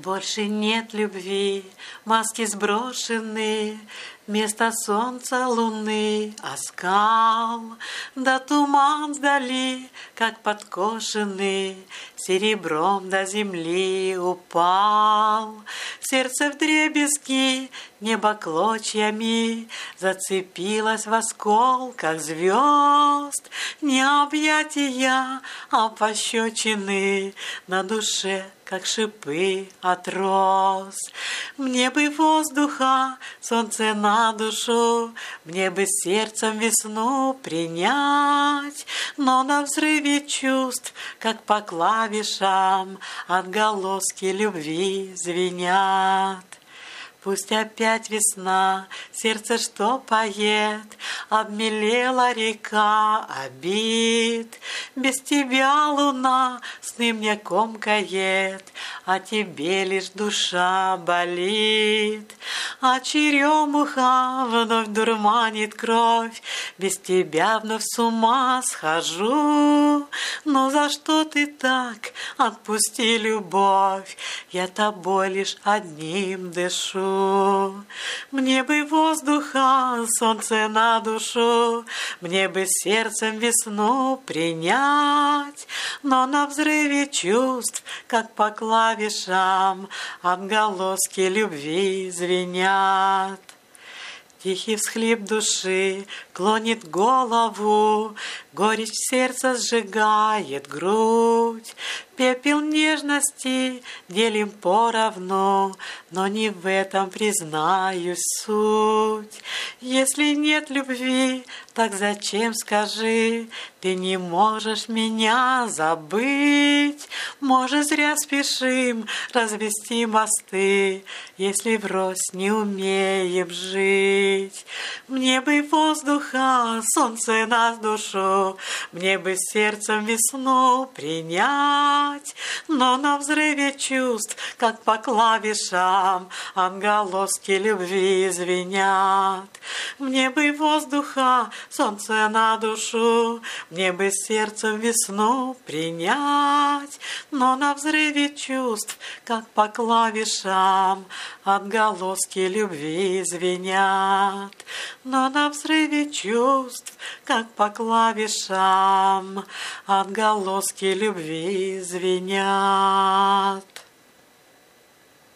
Больше нет любви, маски сброшены, вместо солнца луны оскал, да туман вдали, как подкошенный, серебром до земли упал. Сердце вдребезги, небо клочьями зацепилось в осколках звезд. Не объятия, а пощечины на душе, как шипы от роз. Мне бы воздуха, солнце на душу, мне бы сердцем весну принять, но на взрыве чувств, как по клавишам, отголоски любви звенят. Пусть опять весна, сердце что поет, обмелела река обид. Без тебя, луна, сны мне комкает, а тебе лишь душа болит. А черемуха вновь дурманит кровь, без тебя вновь с ума схожу. Но за что ты так? Отпусти любовь, я тобой лишь одним дышу. Мне бы воздуха, солнце на душу, мне бы сердцем весну принять, но на взрыве чувств, как по клавишам, отголоски любви звенят. Тихий всхлип души клонит голову, горечь сердца сжигает грудь. Пепел нежности делим поровну, но не в этом, признаюсь, суть. Если нет любви, так зачем, скажи, ты не можешь меня забыть? Может, зря спешим развести мосты, если врозь не умеем жить. Мне бы воздуха, солнце над душу, мне бы сердцем весну принять, но на взрыве чувств, как по клавишам, отголоски любви звенят. Мне бы воздуха, солнце на душу, мне бы сердцем весну принять, но на взрыве чувств, как по клавишам, отголоски любви звенят. Но на взрыве чувств, как по клавишам, отголоски любви звенят.